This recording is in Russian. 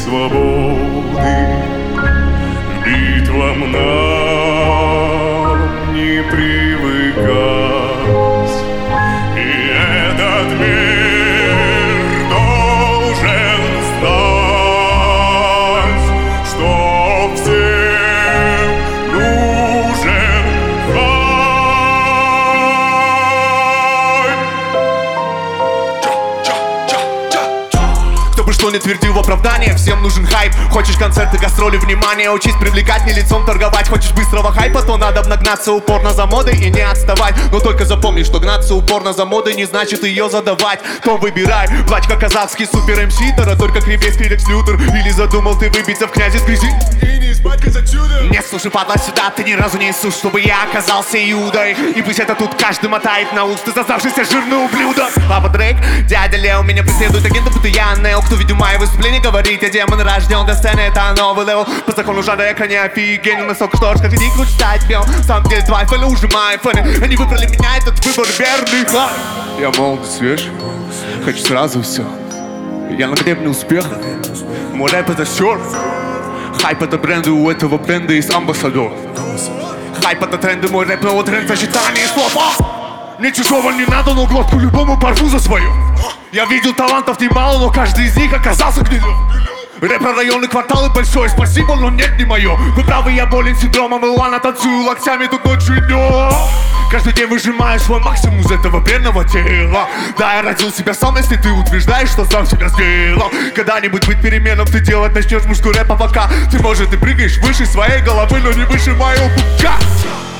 свободы. Битвам нам не привыкать, и этот мир должен знать, что всем нужен Кто бы что ни твердил в оправдание, всем нужен хайп. Хочешь концерты, гастроли, внимание, учись привлекать, не лицом торговать. Хочешь быстрого хайпа, то надо обнагнаться упорно за модой и не отставать. Но только запомни, что гнаться упорно за модой не значит ее задавать. То выбирай, плачь как казахский супер МС, только кремецкий Лекс Лютер. Или задумал ты выбиться в князе с грязи и не испачкать отсюда. Нет, слушай, падла, сюда ты ни разу не Иисус, чтобы я оказался Иудой. И пусть это тут каждый мотает на ус, ты зазнавшийся жирный ублюдок. Папа Дрейк, дядя Лео, меня преследует агент, будто я Нео. Кто видел мои выступления, говорит, я демон рожден для сцены, это новый левел. По закону жанра я крайне офигенен, настолько что как иди круть стать пел. Сам деле твои фэны уже мои фэны, они выбрали меня, этот выбор верный. Я молод и свеж, хочу сразу все. Я на гребне успеха, мой рэп это серф. Хайп это бренды, у этого бренда есть амбассадор. Хайп это тренды, мой рэп новый тренд сочетание слов. Мне чужого не надо, но глотку любому порву за свою. Я видел талантов немало, но каждый из них оказался гнилым. Рэп про районы, кварталы большой, спасибо, но нет, не мое. Вы правы, я болен синдромом Илана, танцую локтями тут ночью и днем. Каждый день выжимаю свой максимум из этого бренного тела. Да, я родил себя сам, если ты утверждаешь, что сам себя сделал. Когда-нибудь быть переменом ты делать начнешь мужской рэп, а пока ты, может, и прыгаешь выше своей головы, но не выше моего пупка.